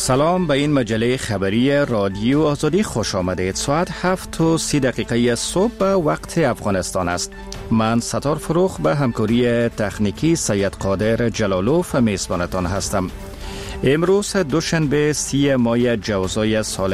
سلام، به این مجله خبری رادیو آزادی خوش آمدید. ساعت 7:30 صبح به وقت افغانستان است. من ستار فروخ به همکاری تکنیکی سید قادر جلالوف میزبانتان هستم. امروز دوشنبه 30 ماه جوزای سال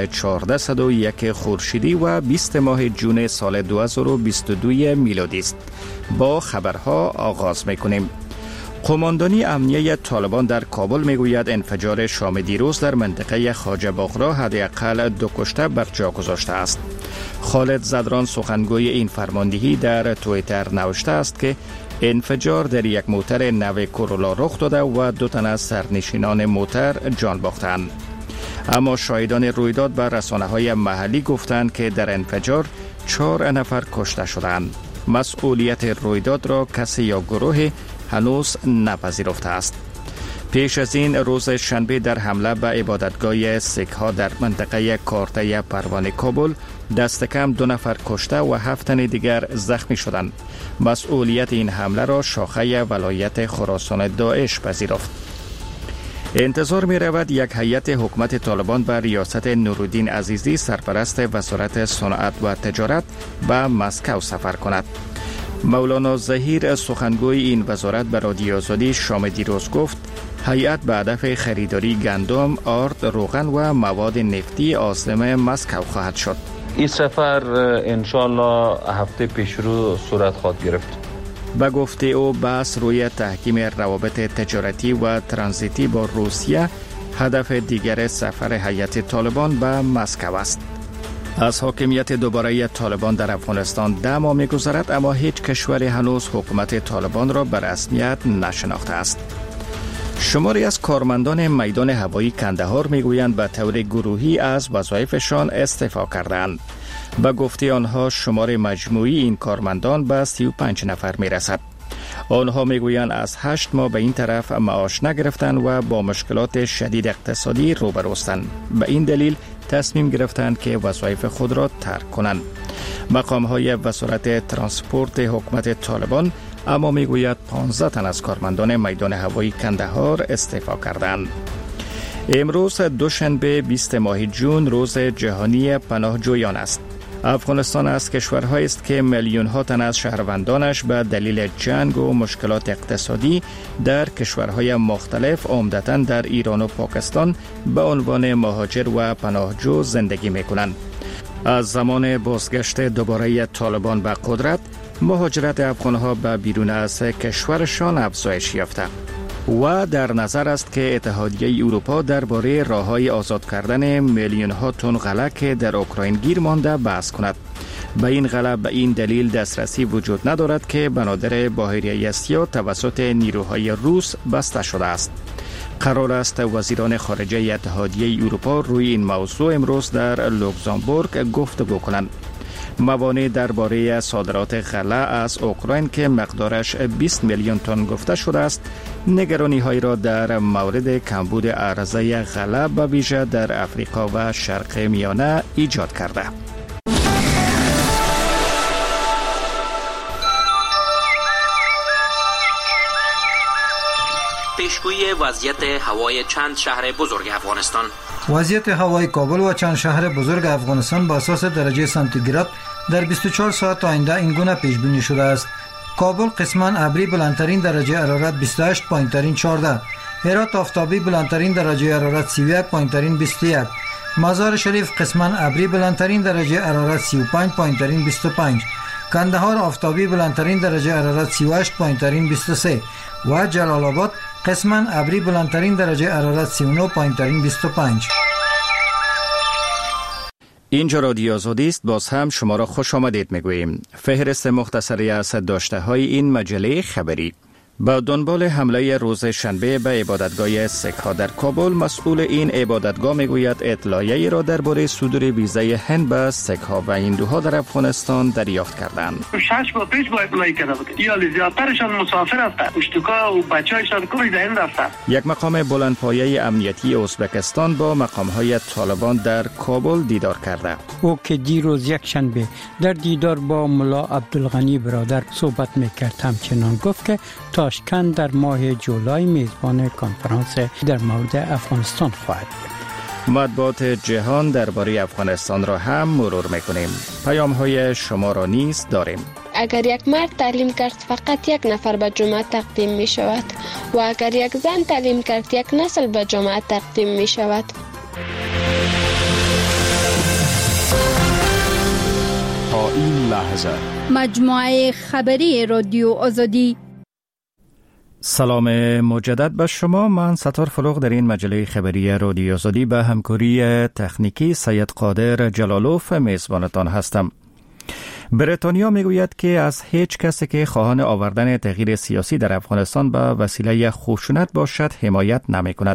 1401 خورشیدی و 20 ماه جون سال 2022 میلادی است. با خبرها آغاز میکنیم. قماندانی امنیه طالبان در کابل میگوید انفجار شام دیروز در منطقه خواجه باغرا حداقل 2 کشته بر جا گذاشته است. خالد زدران سخنگوی این فرماندهی در توییتر نوشته است که انفجار در یک موتر نو کورولا رخ داده و 2 تن از سرنشینان موتر جان باختند. اما شاهدان رویداد به رسانه‌های محلی گفتند که در انفجار 4 نفر کشته شدند. مسئولیت رویداد را کسی یا گروه هنوز نپذیرفته است. پیش از این روز شنبه در حمله به عبادتگاه سیک ها در منطقه کارته پروانه کابل دست کم 2 نفر کشته و 7 تن دیگر زخمی شدند. مسئولیت این حمله را شاخه ولایت خراسان داعش پذیرفت. انتظار می رود یک هیئت حکومت طالبان به ریاست نورالدین عزیزی سرپرست وزارت صنعت و تجارت به مسکو سفر کند. مولانا ظهیر سخنگوی این وزارت به رادیو آزادی شام دیروز گفت هیئت به هدف خریداری گندم، آرد، روغن و مواد نفتی عاصمه مسکو خواهد شد. این سفر انشالله هفته پیشرو صورت خواهد گرفت. به گفته او بحث روی تحکیم روابط تجارتی و ترانزیتی با روسیه هدف دیگر سفر هیئت طالبان به مسکو است. از حاکمیت دوباره طالبان در افغانستان 10 ماه می‌گذرد، اما هیچ کشوری هنوز حکومت طالبان را به رسمیت نشناخته است. شماری از کارمندان میدان هوایی کندهار میگویند به طور گروهی از وظایفشان استعفا کردند. به گفته آنها شمار مجموعی این کارمندان به 35 نفر میرسد. آنها میگویند از 8 ماه به این طرف معاش نگرفتند و با مشکلات شدید اقتصادی روبروستند. به این دلیل تصمیم گرفتند که وظایف خود را ترک کنند. مقام‌های وزارت ترانسپورت حکومت طالبان اما میگوید 15 تن از کارمندان میدان هوایی کندهار استعفا کردند. امروز دوشنبه 20 ماه جون روز جهانی پناهجویان است. افغانستان از کشورهایی است که میلیون ها تن از شهروندانش به دلیل جنگ و مشکلات اقتصادی در کشورهای مختلف عمدتاً در ایران و پاکستان به عنوان مهاجر و پناهجو زندگی می‌کنند. از زمان بازگشت دوباره طالبان به قدرت، مهاجرت افغان‌ها به بیرون از کشورشان افزایش یافته و در نظر است که اتحادیه اروپا درباره راه‌های آزاد کردن میلیون ها تن غله که در اوکراین گیر مانده بحث کند. به این غله به این دلیل دسترسی وجود ندارد که بنادر بحیره اسیا توسط نیروهای روس بسته شده است. قرار است وزیران خارجه اتحادیه اروپا روی این موضوع امروز در لوکزامبورگ گفتگو کنند. موانع درباره صادرات غله از اوکراین که مقدارش 20 میلیون تن گفته شده است، نگرانی های را در مورد کمبود عرضه غله به ویژه در افریقا و شرق میانه ایجاد کرده. پیشگویی وضعیت هوای چند شهر بزرگ افغانستان. وضعیت هوای کابل و چند شهر بزرگ افغانستان با اساس درجه سانتیگراد در 24 ساعت آینده این گونه پیش بینی شده است. کابل قسماً ابری بلندترین درجه حرارت 28، پایینترین 14. هرات آفتابی بلندترین درجه حرارت 31، پایینترین 21. مزار شریف قسماً ابری بلندترین درجه حرارت 35، پایینترین 25. کندهار آفتابی بلندترین درجه حرارت 38، پایینترین 23 و جلال آباد قسماً ابری بلندترین درجه حرارت 39، پایینترین 25. اینجا رادیو آزادی است. باز هم شما را خوش آمدید میگوییم. فهرست مختصری از داشته های این مجله خبری. با دنبال حمله روز شنبه به عبادتگاه سیک ها در کابل، مسئول این عبادتگاه میگوید اطلاعیه‌ای را درباره صدور ویزای هند به سیک ها و هندوها در افغانستان دریافت کردند. 6 ماه پیش با اطلاعی کرده بود. یا زیادترشان مسافر هستند. اشتکا و بچه‌هایشان کلی در هند هستند. یک مقام بلندپایه امنیتی ازبکستان با مقام‌های طالبان در کابل دیدار کرده. او که دیروز یک شنبه در دیدار با ملا عبدالغنی برادر صحبت میکرد، همچنان گفت که تاشکند در ماه جولای میزبان کنفرانس در مورد افغانستان خواهد بود. مطبوعات جهان درباره افغانستان را هم مرور میکنیم. پیام های شما را نیز داریم. اگر یک مرد تعلیم کرد فقط یک نفر به جامعه تقدیم می شود و اگر یک زن تعلیم کرد یک نسل به جامعه تقدیم می شود. تا این لحظه مجموعه خبری رادیو آزادی. سلام مجدد به شما. من ستار فلوغ در این مجله خبری رادیو آزادی به همکاری تکنیکی سید قادر جلالوف میزبانتان هستم. بریتانیا میگوید که از هیچ کسی که خواهان آوردن تغییر سیاسی در افغانستان به وسیله خشونت باشد حمایت نمی کند.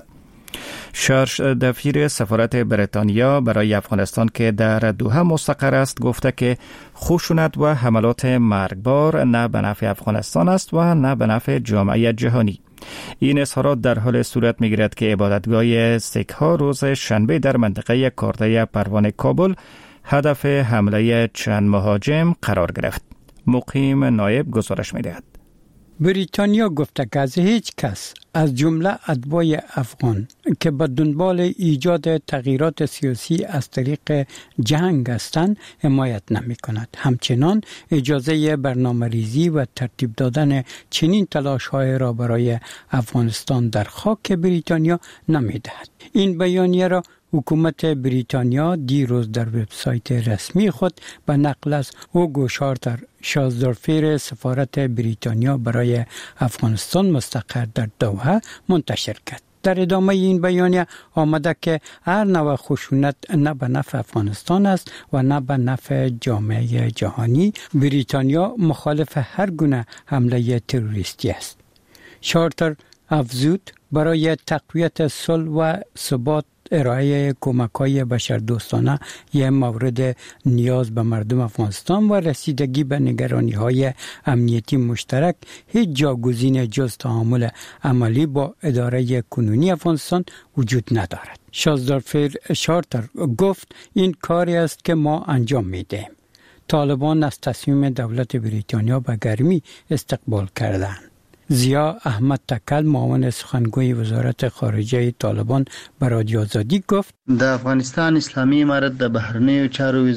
شارژ دفیر سفارت بریتانیا برای افغانستان که در دوحه مستقر است گفته که خشونت و حملات مرگبار نه به نفع افغانستان است و نه به نفع جامعه جهانی. این اظهارات در حال صورت می‌گیرد که عبادتگاه سیک ها روز شنبه در منطقه کارته پروان کابل هدف حمله چند مهاجم قرار گرفت. مقیم نایب گزارش می‌دهد. بریتانیا گفته که از هیچ کس از جمله اتباع افغان که به دنبال ایجاد تغییرات سیاسی از طریق جنگ هستند حمایت نمی کند. همچنان اجازه برنامه‌ریزی و ترتیب دادن چنین تلاش‌های را برای افغانستان در خاک بریتانیا نمی دهد. این بیانیه را حکومت بریتانیا دیروز در وبسایت رسمی خود به نقل از هوگو شارتر شازدارفیر سفارت بریتانیا برای افغانستان مستقر در دوحه منتشر کرد. در ادامه این بیانیه آمده که هر نوع خشونت نه به نفع افغانستان است و نه به نفع جامعه جهانی. بریتانیا مخالف هر گونه حمله تروریستی است. شارتر افزود برای تقویت صلح و ثبات ارائه کمک‌های بشردوستانه یک مورد نیاز به مردم افغانستان و رسیدگی به نگرانی‌های امنیتی مشترک هیچ جاگزین جز تعامل عملی با اداره کنونی افغانستان وجود ندارد. شازدارفیر شارتر گفت این کاری است که ما انجام می‌دهیم. طالبان از تصمیم دولت بریتانیا به گرمی استقبال کردند. زیا احمد تکل معاون سخنگوی وزارت خارجه طالبان به رادیو آزادی گفت د افغانستان اسلامی امارت د بهرنیو چارو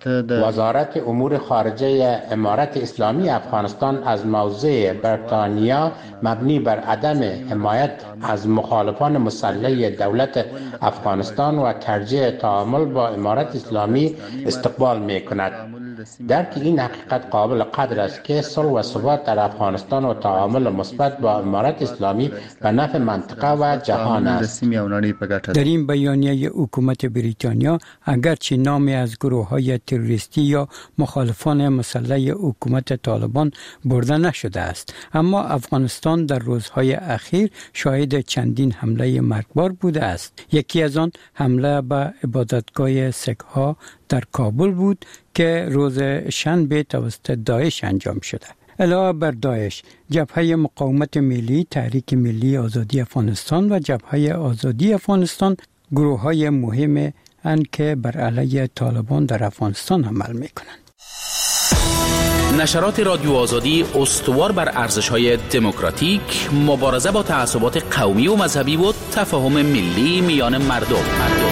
وزارت امور خارجه امارت اسلامی افغانستان از موضع بریتانیا مبنی بر عدم حمایت از مخالفان مسلح دولت افغانستان و ترجیح تعامل با امارت اسلامی استقبال می‌کند. درک این حقیقت قابل قدر است که صلح و ثبات در افغانستان و تعامل مثبت با امارت اسلامی به نفع منطقه و جهان است. در این بیانیه حکومت بریتانیا اگرچه نامی از گروه‌های تروریستی یا مخالفان مسلح حکومت طالبان برده نشده است، اما افغانستان در روزهای اخیر شاهد چندین حمله مرگبار بوده است. یکی از آن حمله به عبادتگاه سیک‌ها در کابل بود که روز شنبه توسط داعش انجام شده. علاوه بر داعش، جبهه مقاومت ملی، تحریک ملی آزادی افغانستان و جبهه آزادی افغانستان گروه‌های مهم اند که بر علیه طالبان در افغانستان عمل می‌کنند. نشرات رادیو آزادی استوار بر ارزش‌های دموکراتیک، مبارزه با تعصبات قومی و مذهبی و تفاهم ملی میان مردم.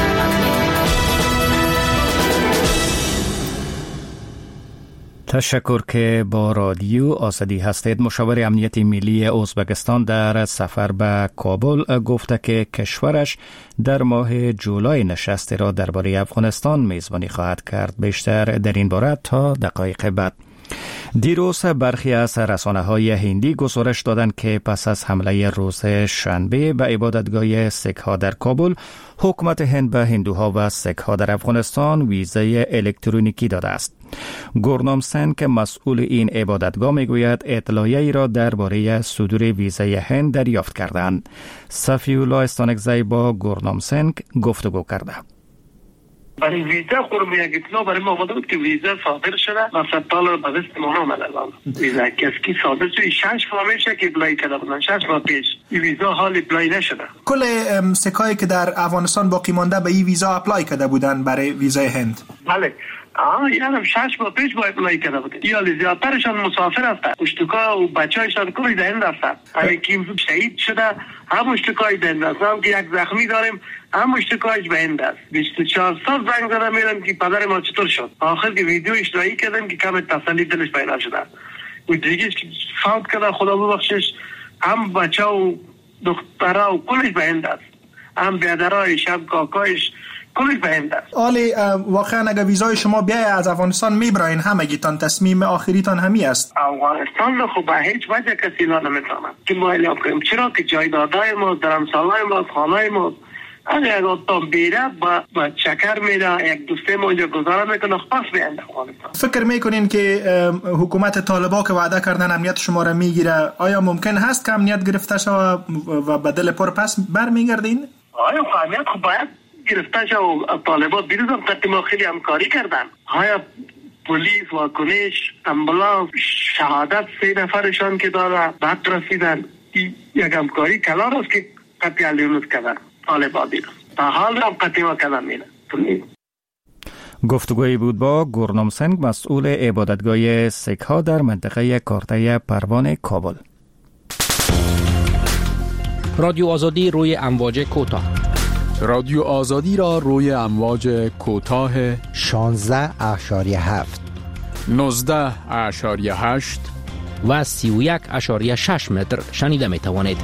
تشکر که با رادیو آزادی هستید. مشاور امنیت ملی ازبکستان در سفر به کابل گفته که کشورش در ماه جولای نشستی را درباره افغانستان میزبانی خواهد کرد. بیشتر در این باره تا دقایق بعد. دیروز برخی از رسانه‌های هندی گزارش دادند که پس از حمله روز شنبه به عبادتگاه سیک‌ها در کابل، حکومت هند به هندوها و سیک‌ها در افغانستان ویزای الکترونیکی داده است. گورنام سن که مسئول این عبادتگاه میگوید اطلاعیه‌ای را درباره صدور ویزای هند دریافت کردند. صفی‌الله استانکزی با گورنام سن گفتگو کرده. برای ویزا خورم یک اطلاع برای ما آمده بود که ویزا صادر شده و $100 به دست ما آمده الان. ویزا که صادر شده 6 ماه میشه که اپلای کرده بودن، 6 ماه پیش. این ویزا حال اپلای نشده. کل سکایی که در افغانستان باقی مانده به این ویزا اپلای کرده بودن برای ویزای هند. بله. یعنی 6 ماه پیش با اپلای کرده بودن. یا زیادترشان مسافر هستند. اشتکا و بچه‌هایشان کلی دهنده هستند. همین که شهید شده هم اشتکای دهنده است. هم که یک زخمی داریم هم اشتکایش بهنده است. 24 سال زنگ زدم میرم که پدر ما چطور شد. آخر که ویدیو اشتراکی کردم که کم تسلی دلش پیدا شده. و دیگه فوت کرده خدا ببخشش. هم بچه و دخترها و کلش بهنده است. هم بیادرهای شب کاکایش کلش بهنده است. آلی واقعا اگر ویزای شما بیای از افغانستان میبراین همگیتان تصمیم آخریتان همی است؟ افغانستان خب به هیچ وجه کسی لا نمیتونه که ما اعلام کنیم، چرا که جایدادهای ما درمسالهای ما خانهای ما اگر تا بیره با چکر میره یک دوسته ما اونجا گذاره میکنه پس بیاند افغانستان. فکر میکنین که حکومت طالبان که وعده کردن امنیت شما را میگیره آیا ممکن هست که امنیت گرفته شود و بدل پر پس برمیگردین؟ آیا امنیت خب باید گرفته شد و طالبان دیروز هم قد ما خیلی همکاری کردن. آیا پلیس واکنش امبولانس شهادت 3 نفرشان که داره بعد رسیدن یک همکاری کلان است که قطعی علیونوز کردن طالبان دیروز تا حال هم قطعی ما کردن میره. گفتگویی بود با گورنم سنگ مسئول عبادتگاه سیک ها در منطقه کارته پروان کابل. رادیو آزادی روی امواج کوتاه. رادیو آزادی را روی امواج کوتاه 16.7 19.8 و 31.6 متر شنیده می توانید.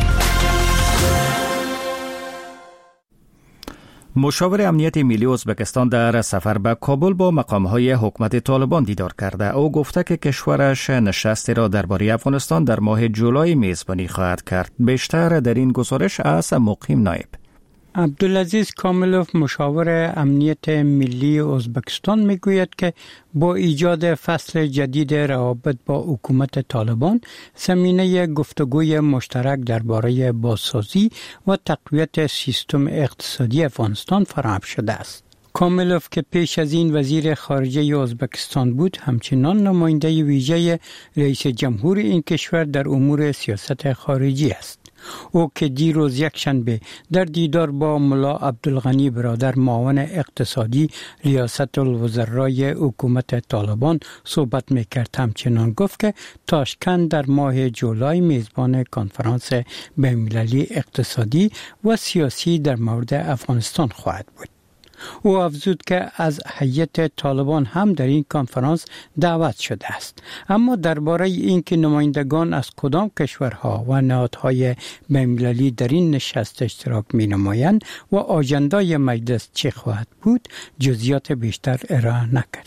مشاور امنیت ملی ازبکستان در سفر به کابل با مقام‌های حکومت طالبان دیدار کرده. او گفته که کشورش نشستی را درباره افغانستان در ماه جولای میزبانی خواهد کرد. بیشتر در این گزارش از مقیم نایب. عبدالعزیز کاملوف مشاور امنیت ملی ازبکستان میگوید که با ایجاد فصل جدید روابط با حکومت طالبان زمینه گفتگوی مشترک درباره بازسازی و تقویت سیستم اقتصادی افغانستان فراهم شده است. کاملوف که پیش از این وزیر خارجه ازبکستان بود همچنان نماینده ویژه رئیس جمهور این کشور در امور سیاست خارجی است. او که دیروز یکشنبه در دیدار با ملا عبدالغنی برادر معاون اقتصادی ریاست الوزرای حکومت طالبان صحبت میکرد همچنان گفت که تاشکند در ماه جولای میزبان کنفرانس بین‌المللی اقتصادی و سیاسی در مورد افغانستان خواهد بود. او افزود که از هیئت طالبان هم در این کنفرانس دعوت شده است، اما درباره اینکه نمایندگان از کدام کشورها و نهادهای بین‌المللی در این نشست اشتراک می‌نمایند و آژندای مجلس چه خواهد بود جزئیات بیشتر ارائه نکرد.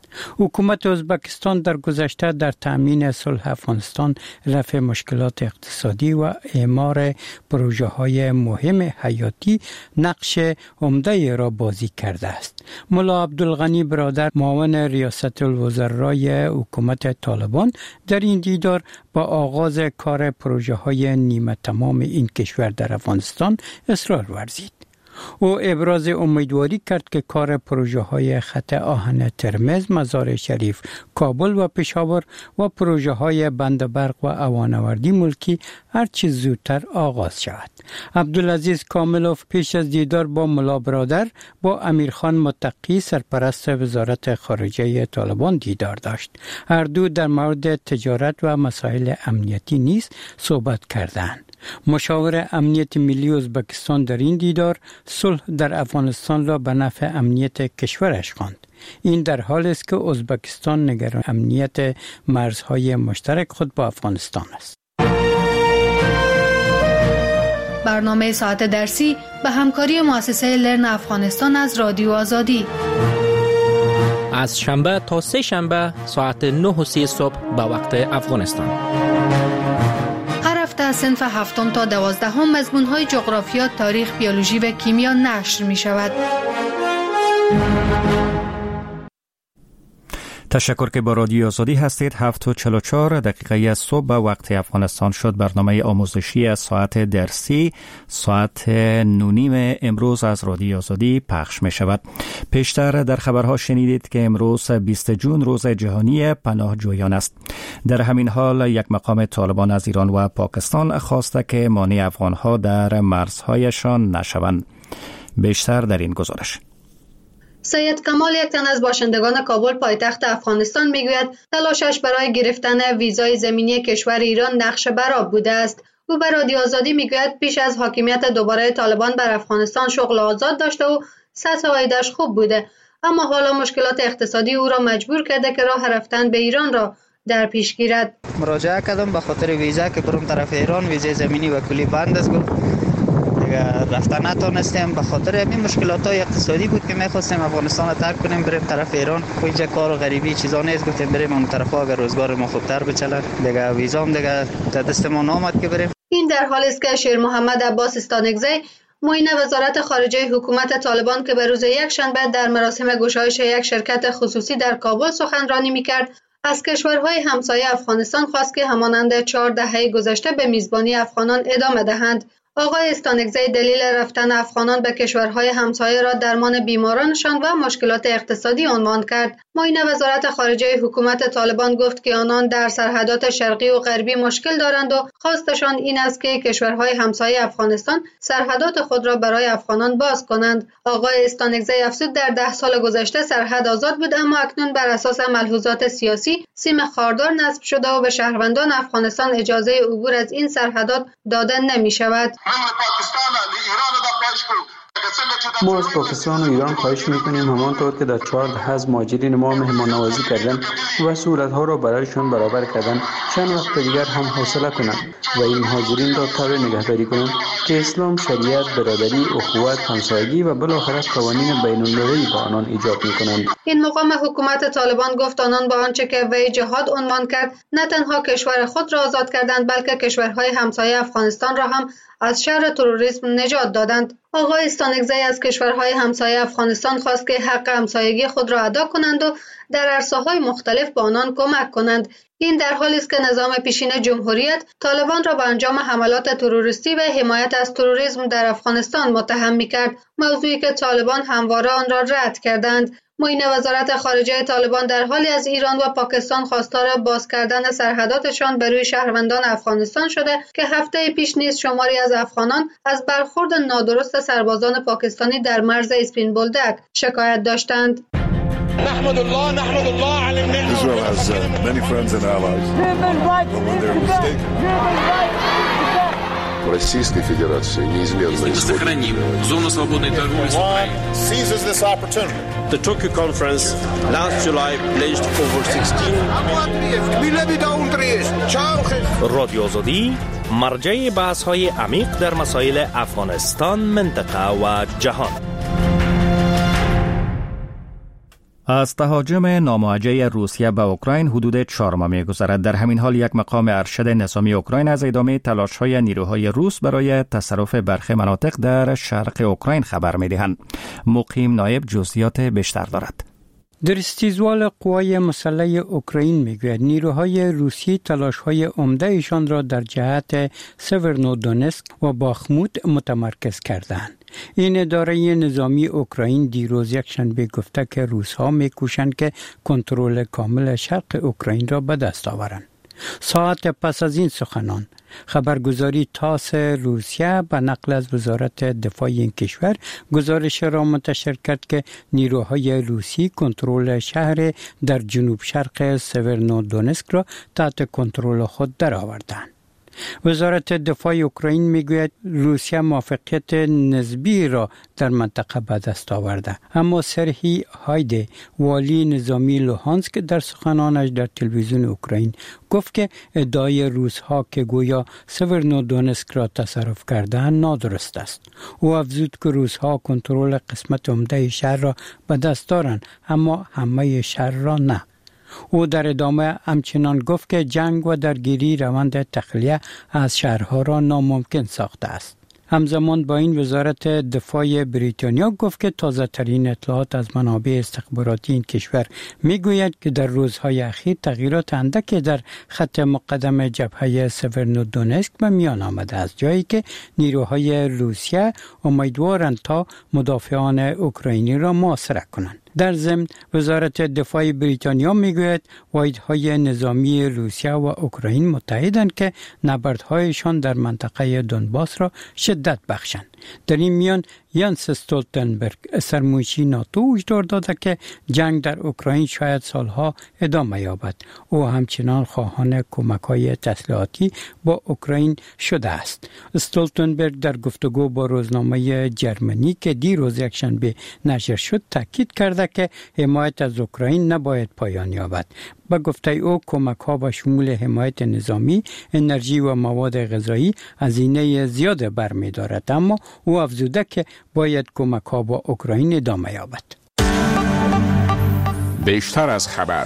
حکومت ازبکستان در گذشته در تأمین صلح افغانستان، رفع مشکلات اقتصادی و اعمار پروژه‌های مهم حیاتی نقش عمده را بازی کرده است. ملا عبدالغنی برادر معاون ریاست الوزرای حکومت طالبان در این دیدار با آغاز کار پروژه‌های نیمه تمام این کشور در افغانستان اصرار ورزید. او ابراز امیدواری کرد که کار پروژه های خط آهن ترمز، مزار شریف، کابل و پشاور و پروژه های بند برق و اوانوردی ملکی هرچه زودتر آغاز شود. عبدالعزیز کاملوف پیش از دیدار با ملا برادر با امیرخان متقی سرپرست وزارت خارجه طالبان دیدار داشت. هر دو در مورد تجارت و مسائل امنیتی نیز صحبت کردند. مشاور امنیت ملی ازبکستان در این دیدار صلح در افغانستان را به نفع امنیت کشورش خواند. این در حالی است که ازبکستان نگران امنیت مرزهای مشترک خود با افغانستان است. برنامه ساعت درسی به همکاری مؤسسه لرن افغانستان از رادیو آزادی از شنبه تا سه شنبه ساعت 9:30 صبح به وقت افغانستان. از صنف 7 تا 12 مضمون‌های جغرافیا، تاریخ، بیولوژی و کیمیا نشر می‌شود. تشکر که با رادیو آزادی هستید. 7:44 دقیقه صبح به وقت افغانستان شد. برنامه آموزشی از ساعت درسی ساعت 9:30 امروز از رادیو آزادی پخش می شود. پیشتر در خبرها شنیدید که امروز 20 جون روز جهانی پناهجویان است. در همین حال یک مقام طالبان از ایران و پاکستان خواسته که مانع افغانها در مرزهایشان نشوند. بیشتر در این گزارش. سید کمال، یک تن از باشندگان کابل پایتخت افغانستان، میگوید تلاشش برای گرفتن ویزای زمینی کشور ایران نقش برآب بوده است. او به رادیو آزادی میگوید پیش از حاکمیت دوباره طالبان بر افغانستان شغل آزاد داشته و سطح عایدش خوب بوده، اما حالا مشکلات اقتصادی او را مجبور کرده که راه رفتن به ایران را در پیش گیرد. مراجعه کردم به خاطر ویزا که برم طرف ایران، ویزای زمینی و کلی بند است، دیگه رفتن نتونستیم به خاطر همین مشکلات‌های اقتصادی بود که می‌خواستیم افغانستان را ترک کنیم بریم طرف ایران. اینجا کار غریبی چیزا نیست، گفتیم بریم اون طرفا اگر روزگار ما خوبتر بچله. دیگه ویزام دیگه دست ما نامد که بریم. این در حالی است که شیر محمد عباس استانکزی، معین وزارت خارجه حکومت طالبان که به روز یکشنبه در مراسم گشایش یک شرکت خصوصی در کابل سخنرانی می‌کرد، از کشورهای همسایه افغانستان خواست که همانند 4 دهه گذشته به میزبانی افغانان ادامه دهند. آقای استانکزی دلیل رفتن افغانان به کشورهای همسایه را درمان بیمارانشان و مشکلات اقتصادی عنوان کرد. معین وزارت خارجه حکومت طالبان گفت که آنان در سرحدات شرقی و غربی مشکل دارند و خواستشان این است که کشورهای همسایه افغانستان سرحدات خود را برای افغانان باز کنند. آقای استانکزی افزود در 10 سال گذشته سرحد آزاد بود، اما اکنون بر اساس ملحوظات سیاسی سیم خاردار نصب شده و به شهروندان افغانستان اجازه عبور از این سرحدات داده نمی شود. ما از پاکستان و ایران خواهش میکنیم همانطور که در 4 دهه از مهاجرین ما مهمان نوازی کردن و سهولت‌ها را برایشان برابر کردن، چند وقت دیگر هم حوصله کنند و این مهاجرین را طوری نگهداری کنند که اسلام، شریعت، برادری، اخوت، همسایگی و بالاخره قوانین بین‌المللی به آنان ایجاب میکنند. این مقام حکومت طالبان گفت آنان با آنچه که وی جهاد عنوان کرد نه تنها کشور خود را آزاد کردند، بلکه کشورهای همسایه افغانستان را هم از شر تروریسم نجات دادند. آقای استانکزی از کشورهای همسایه افغانستان خواست که حق همسایگی خود را ادا کنند و در عرصه‌های مختلف به آنان کمک کنند. این در حالی است که نظام پیشین جمهوریت طالبان را به انجام حملات تروریستی و حمایت از تروریسم در افغانستان متهم می‌کرد، موضوعی که طالبان همواره آن را رد کردند. معین وزارت خارجه طالبان در حالی از ایران و پاکستان خواستار باز کردن سرحداتشان به روی شهروندان افغانستان شده که هفته پیش نیز شماری از افغانان از برخورد نادرست سربازان پاکستانی در مرز اسپین بولدک شکایت داشتند. نحمد الله على النعمة. Israel has many friends and allies. But when they're mistaken. Российской Федерации неизменно сохраним зону свободной торговли с Украиной. Seizes this opportunity. The Tokyo conference last July pledged over 16 رادیو آزادی مرجع بحث‌های عمیق در مسائل افغانستان، منطقه و جهان. از تهاجم ناموجه روسیه به اوکراین حدود 4 ماه می‌گذرد. در همین حال یک مقام ارشد نظامی اوکراین از ادامه تلاش‌های نیروهای روس برای تصرف برخی مناطق در شرق اوکراین خبر می‌دهند. مقیم نایب جزئیات بیشتر دارد. در استیزوال قوای مسلح اوکراین میگوید نیروهای روسی تلاش‌های عمده‌شان را در جهت سورنودونسک و باخموت متمرکز کردند. این اداره نظامی اوکراین دیروز یکشنبه گفته که روس‌ها می‌کوشند که کنترل کامل شرق اوکراین را به دست آورند. ساعت پس از این سخنان خبرگزاری تاس روسیه به نقل از وزارت دفاع این کشور گزارش را منتشر کرد که نیروهای روسی کنترل شهر در جنوب شرق سورنودونسک را تحت کنترل خود درآوردند. وزارت دفاع اوکراین میگوید روسیه موفقیت نسبی را در منطقه به دست آورده، اما سرهی هایده والی نظامی لوهانسک در سخنانش در تلویزیون اوکراین گفت که ادعای روس‌ها که گویا سورنودونسک را تصرف کردند نادرست است. او افزود که روس‌ها کنترل قسمت عمده شهر را به دست دارند، اما همه شهر را نه. او در ادامه همچنان گفت که جنگ و درگیری روند تخلیه از شهرها را ناممکن ساخته است. همزمان با این وزارت دفاع بریتانیا گفت که تازه ترین اطلاعات از منابع استخباراتی این کشور میگوید که در روزهای اخیر تغییرات اندکی در خط مقدم جبهه سورنودونسک به میان آمده است، جایی که نیروهای روسیه امیدوارند تا مدافعان اوکراینی را محاصره کنند. در ضمن وزارت دفاع بریتانیا میگوید واحدهای نظامی روسیه و اوکراین متحدند که نبردهایشان در منطقه دونباس را شدت بخشند. در این میان یانس استولتنبرگ سرمایه‌دار ناتو هشدار داده که جنگ در اوکراین شاید سالها ادامه یابد. او همچنان خواهان کمک‌های تسلیحاتی با اوکراین شده است. استولتنبرگ در گفتگو با روزنامه جرمنی که دیروز یکشنبه نشر شد تاکید کرده که حمایت از اوکراین نباید پایان یابد. با گفته او کمک‌ها با شمول حمایت نظامی، انرژی و مواد غذایی هزینه زیاد برمی‌دارد، اما او افزوده که باید کمک‌ها با اوکراین ادامه یابد. بیشتر از خبر.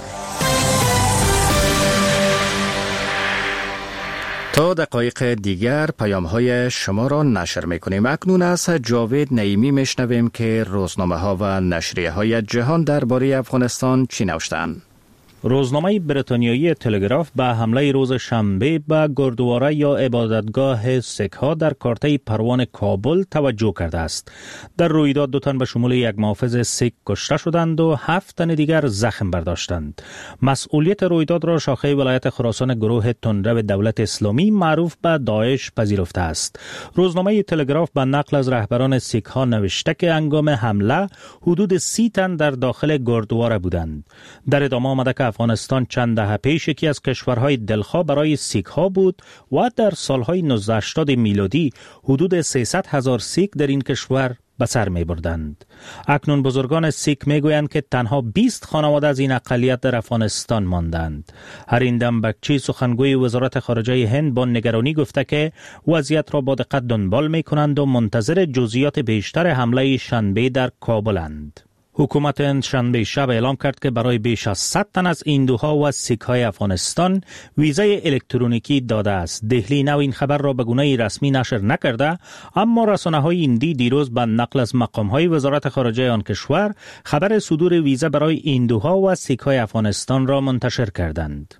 تا دقایق دیگر پیام‌های شما را نشر می‌کنیم. اکنون از جاوید نعیمی میشنویم که روزنامه‌ها و نشریه‌های جهان درباره افغانستان چی نوشته‌اند. روزنامه بریتانیایی تلگراف به حمله روز شنبه به گردواره یا عبادتگاه سیک‌ها در کارته پروان کابل توجه کرده است. در رویداد 2 تن به شمول یک محافظ سیک کشته شدند و 7 تن دیگر زخم برداشتند. مسئولیت رویداد را شاخه ولایت خراسان گروه تندرو دولت اسلامی معروف به داعش پذیرفته است. روزنامه تلگراف به نقل از رهبران سیک‌ها نوشته که هنگام حمله حدود 30 تن در داخل گردواره بودند. در ادامه آمده که افغانستان چند دهه پیش یکی از کشورهای دلخواه برای سیک‌ها بود و در سالهای 1980 میلادی حدود 300,000 سیک در این کشور به سر می بردند. اکنون بزرگان سیک می گویند که تنها 20 خانواده از این اقلیت در افغانستان ماندند. هریندم بکچی سخنگوی وزارت خارجه هند با نگرانی گفته که وضعیت را با دقت دنبال می کنند و منتظر جزئیات بیشتر حمله شنبه در کابلند. حکومت هند شنبه شب اعلام کرد که برای بیش از 100 تن از هندوها و سیک‌های افغانستان ویزای الکترونیکی داده است. دهلی نو این خبر را به گونه رسمی نشر نکرده، اما رسانه‌های هندی دیروز به نقل از مقام‌های وزارت خارجه آن کشور خبر صدور ویزا برای هندوها و سیک‌های افغانستان را منتشر کردند.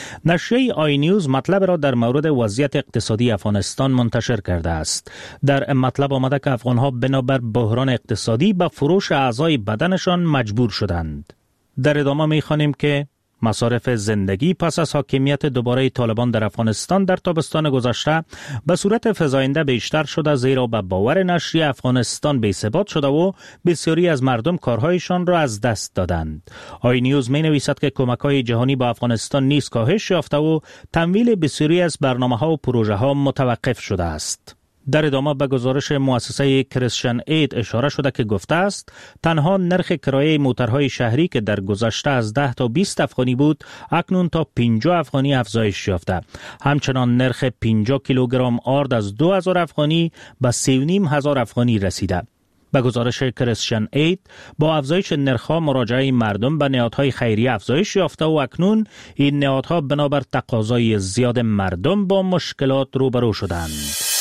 نشریه آی نیوز مطلب را در مورد وضعیت اقتصادی افغانستان منتشر کرده است. در مطلب آمده که افغانها بنابر بحران اقتصادی به فروش اعضای بدنشان مجبور شدند. در ادامه می‌خوانیم که مصارف زندگی پس از حاکمیت دوباره طالبان در افغانستان در تابستان گذشته به صورت فزاینده بیشتر شده، زیرا به باور نشریه افغانستان بی‌ثبات شده و بسیاری از مردم کارهایشان را از دست دادند. آی نیوز می نویسد که کمک‌های جهانی با افغانستان نیز کاهش یافته و تمویل بسیاری از برنامه‌ها و پروژه‌ها متوقف شده است. در ادامه به گزارش مؤسسه کریسچن اید اشاره شده که گفته است تنها نرخ کرایه موترهای شهری که در گذشته از 10 تا 20 افغانی بود اکنون تا 50 افغانی افزایش یافته. همچنان نرخ 50 کیلوگرم آرد از 2000 افغانی به 3500 افغانی رسیده. به گزارش کریسچن اید با افزایش نرخ‌ها مراجعه مردم به نهادهای خیریه افزایش یافته و اکنون این نهادها بنابر تقاضای زیاد مردم با مشکلات روبرو شدند.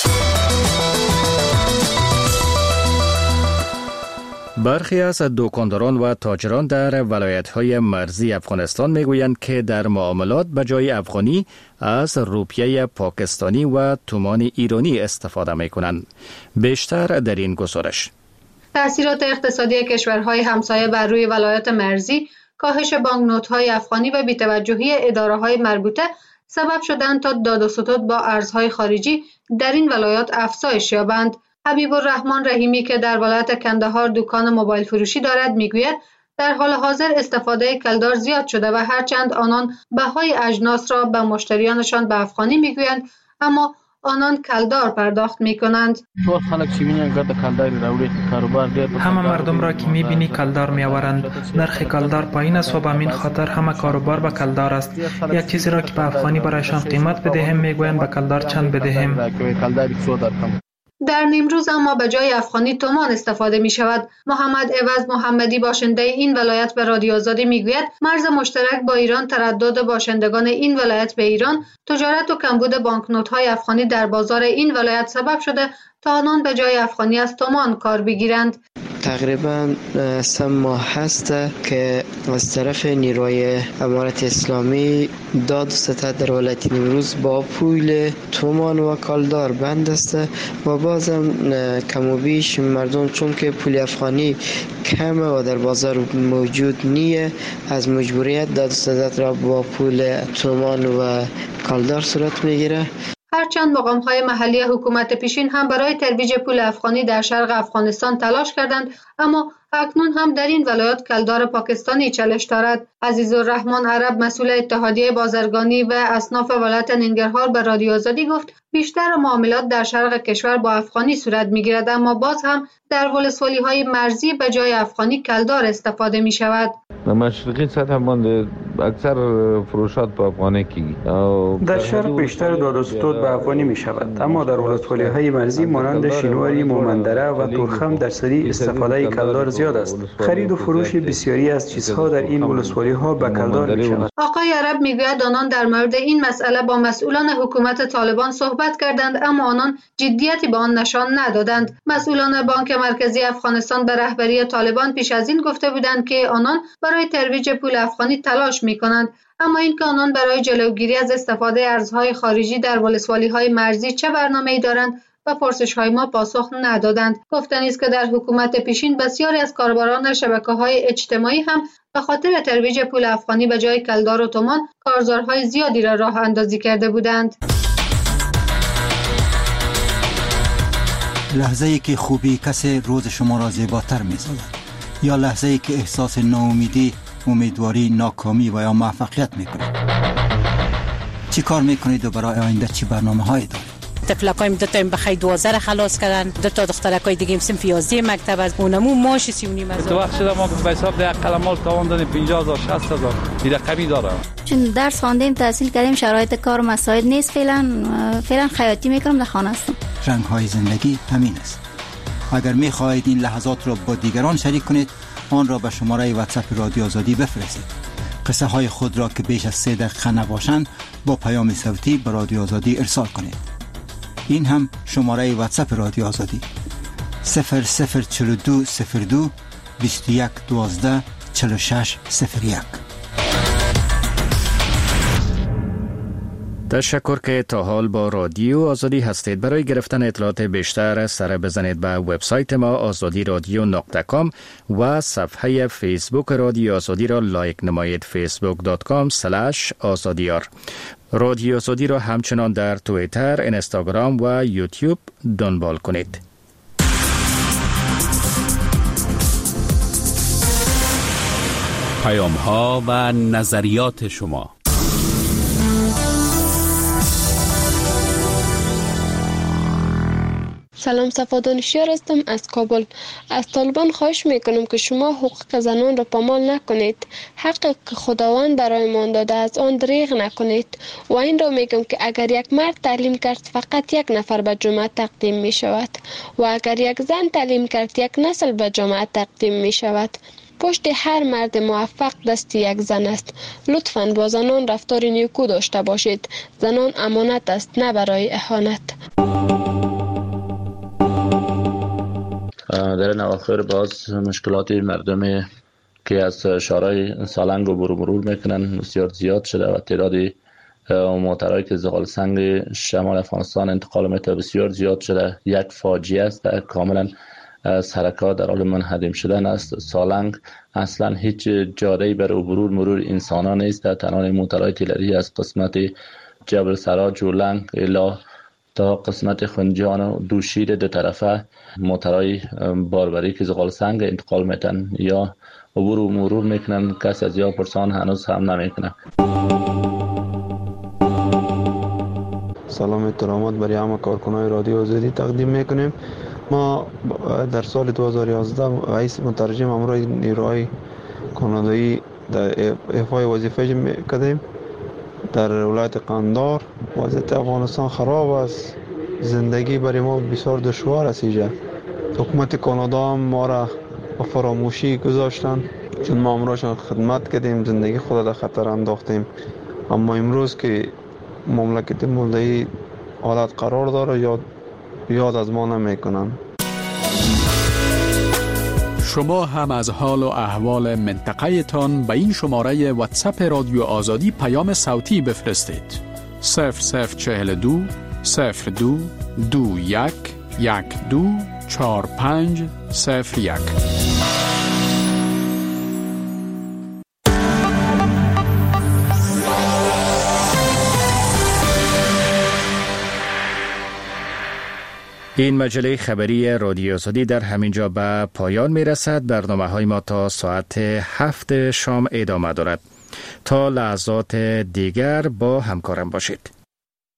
برخی از دکانداران و تاجران در ولایت‌های مرزی افغانستان میگویند که در معاملات به جای افغانی از روپیه پاکستانی و تومان ایرانی استفاده می‌کنند. بیشتر در این گزارش. تأثیرات اقتصادی کشورهای همسایه بر روی ولایت مرزی، کاهش بانکنوت‌های افغانی و بی‌توجهی اداره‌های مربوطه سبب شدند تا داد و ستد با ارزهای خارجی در این ولایات افزایش یابند. حبیب الرحمن رحیمی که در ولایت کندهار دکان موبایل فروشی دارد میگوید در حال حاضر استفاده کلدار زیاد شده و هرچند آنان بهای اجناس را به مشتریانشان به افغانی میگویند، اما آنان کلدار پرداخت میکنند. همه مردم را که میبینی کلدار میآورند. نرخ کلدار پایین است و به همین خاطر همه کاروبار به کلدار است. یک چیزی را که به افغانی برایشان قیمت بدهیم میگویند به کلدار چند بدهیم. در نیمروز اما به جای افغانی تومان استفاده می شود. محمد عوض محمدی باشنده این ولایت به رادیو آزادی می گوید مرز مشترک با ایران، تردد باشندگان این ولایت به ایران، تجارت و کمبود بانکنوت‌های افغانی در بازار این ولایت سبب شده تا آنان به جای افغانی از تومان کار بگیرند. تقریبا 3 ماه هست که از طرف نیروی امارت اسلامی داد و ستد در ولایت نیمروز با پول تومان و کالدار بند است و بازم کم و بیش مردم چون که پول افغانی کمه و در بازار موجود نیه، از مجبوریت داد و ستد را با پول تومان و کالدار صورت میگیره. هرچند مقام‌های محلی حکومت پیشین هم برای ترویج پول افغانی در شرق افغانستان تلاش کردند، اما اکنون هم در این ولایت کلدار پاکستانی چالش دارد. عزیزالرحمن عرب، مسئول اتحادیه بازرگانی و اصناف ولایت ننگرهار، به رادیو آزادی گفت بیشتر معاملات در شرق کشور با افغانی صورت می‌گیرد، اما باز هم در ولسوالی‌های مرزی به جای افغانی کلدار استفاده می‌شود. در مشرقی سطح مانده اکثر فروشات با افغانی کی در شرق بیشتر داد و ستود به افغانی می شود، اما در ولسوالی‌های مرزی مانند شینواری، مومندره و تورخم در سری استفاده کلدار زیاد است. خرید و فروش بسیاری از چیزها در این ولسوالی‌ها به کلدار می شود. آقای عرب میگوید آنان در مورد این مسئله با مسئولان حکومت طالبان صحبت کردند، اما آنان جدیتی به آن نشان ندادند. مسئولان بانک مرکزی افغانستان به رهبری طالبان پیش از این گفته بودند که آنان برای ترویج پول افغانی تلاش می‌کنند، اما اینکه آنان برای جلوگیری از استفاده ارزهای خارجی در ولسوالی‌های مرزی چه برنامه‌ای دارند و پرسش‌های ما پاسخ ندادند. گفتنی است که در حکومت پیشین بسیاری از کاربران شبکه‌های اجتماعی هم به خاطر ترویج پول افغانی به جای کلدار و تومان کارزارهای زیادی را راه اندازی کرده بودند. لحظه‌ای که خوبی کسی روز شما را زیباتر می‌سازد، یا لحظه‌ای که احساس ناامیدی، امیدواری، ناکامی و یا موفقیت می‌کنید. چی کار می‌کنید و برای آینده چی برنامه‌هایی دارید؟ تفلکایم دو تا بخای 12 خلاص کردن، دو تا دخترکای دیگه هم صنف 11 مکتب از اونمو ماش 39 تو وقت شده ما به حساب ده قلمال تاوان دادیم 50000 60000 این رقمی داره. چون درس خواندیم، تحصیل کردیم، شرایط کار مساعد نیست، فعلا خیاطی میکنم، در خانه هستم. رنگ‌های زندگی همین است. اگر می‌خواهید این لحظات را با دیگران شریک کنید، آن را به شماره واتساپ رادیو آزادی بفرستید. قصه های خود را که بیش از 3 دقیقه نباشند با پیام صوتی به رادیو آزادی ارسال کنید. این هم شماره واتساپ رادیو آزادی 004202 21 12 46 01. تشکر که تا حال با رادیو آزادی هستید. برای گرفتن اطلاعات بیشتر سر بزنید به وبسایت ما azadiradio.com و صفحه فیسبوک رادیو آزادی را لایک نمایید، facebook.com/azadiyar. رادیو آزادی را همچنان در توییتر، اینستاگرام و یوتیوب دنبال کنید. پیام ها و نظریات شما. سلام، صفا دانشیار هستم از کابل. از طالبان خواهش میکنم که شما حقوق زنان را پامال نکنید. حقی که خداوند برایمان داده از آن دریغ نکنید. و این را میگم که اگر یک مرد تعلیم کرد فقط یک نفر به جامعه تقدیم می شود و اگر یک زن تعلیم کرد یک نسل به جامعه تقدیم می شود. پشت هر مرد موفق دست یک زن است. لطفاً با زنان رفتار نیکو داشته باشید. زنان امانت است، نه برای اهانت. در این اواخر باز مشکلات مردم که از شهرهای سالنگ و مرور میکنن بسیار زیاد شده و تعداد موترهایی که زغال سنگ شمال افغانستان انتقال میته بسیار زیاد شده. یک فاجعه است، کاملا حرکات در حال منهدم شدن است. سالنگ اصلا هیچ جاده‌ای برای مرور انسانان نیست. تنها موترهای تیلری از قسمت جبل سراج و لنگ الی تا قسمت خنجان و دوشیر دو طرفه موترهای باربری که زغال سنگ انتقال میتن یا عبور و مرور میکنن. کسی از یا پرسان هنوز هم نمیکنه. سلام احترامات برای همه کارکنان رادیو آزادی تقدیم میکنیم. ما در سال 2011 رئیس مترجم امروی نیروهای کانادایی در ایفای وظیفه کردیم در ولایت قندار. وضعیت افغانستان خراب است، زندگی برای ما بسیار دشوار است. حکومت کانادا هم ما را به فراموشی گذاشتن، چون ما امروزشان خدمت کردیم، زندگی خود در خطر انداختیم. اما امروز که مملکت مولدهی حالت قرار داره یاد از ما نمیکنن. شما هم از حال و احوال منطقه تان به این شماره واتساپ رادیو آزادی پیام صوتی بفرستید. 0042 02 21 12 45 01. این مجله خبری رادیو آزادی در همینجا به پایان می رسد. برنامه های ما تا ساعت 7 شام ادامه دارد. تا لحظات دیگر با همکارم باشید.